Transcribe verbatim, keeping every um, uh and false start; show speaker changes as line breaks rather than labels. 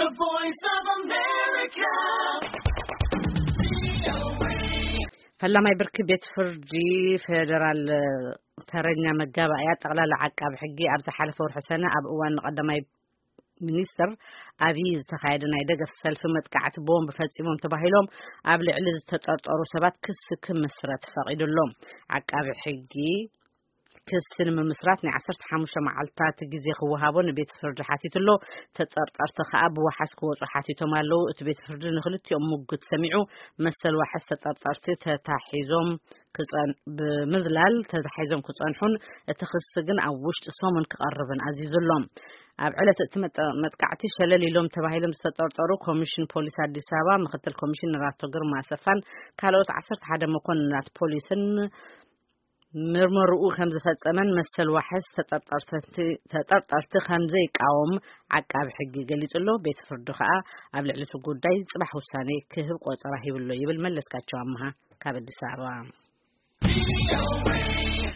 voice of America.
فلما يبرك بيت فرجي فدرال ترنيا مجابا ጠቅላላ ዓቃብ ሕጊ ኣብ ዝሓለፈ ወርሒ ሰነ ኣብ እዋን ቀዳማይ ሚኒስተር ኣብይ ዝተኻየደ ናይ ደገፍ ሰልፊ መጥቃዕቲ ቦምብ ፈጺሞም ተባሂሎም ኣብ ልዕሊ ዝተጠርጠሩ ሰባት ክስ ክምስረት ፈቂዶሎም ዓቃብ ሕጊ ክስን መምስራት ናይ ዓሰርተ ሓሙሽተ መዓልታት ግዜ ክወሃቦን ቤት ፍርዲ ሓቲትሎ ተጠርጣርተ ከዓ ብዋሓስ ክወጹ ሓቲቶም ኣለው እቲ ቤት ፍርዲ ንኽልቲኦም ሙግት ሰሚዑ መሰል ዋሓስ ተጠርጣርቲ ተታሒዞም ክጸን ብምዝላል ተታሒዞም ክጸንሑን እቲ ክስ ግን ኣብ ውሽጢ ሰሙን ክቐርብን ኣዚዞሎም ኣብ ዕለት እቲ መጥቃዕቲ ሸለሊሎም ተባሂሎም ዝተጠርጠሩ ኮሚሽን ፖሊስ አዲስ አበባ ምክትል ኮሚሽነር አቶ ግርማ ሰፋን ካልኦት ዓሰርተ ሓደ መኮንናት ፖሊስን ምርመርኡ ከም ዝፈጸመን መሰል ዋሕስ ተጠርጣርቲ ተጠርጣርቲ ከም ዘይቃወም ዓቃብ ሕጊ ገሊጽሎ ቤት ፍርዲ ከዓ ኣብ ልዕሊ እቲ ጉዳይ ጽባሕ ውሳኔ ክህብ ቆጸራ ሂብሎ ይብል መለስካቸው ኣምሃ ካብ አዲስ አበባ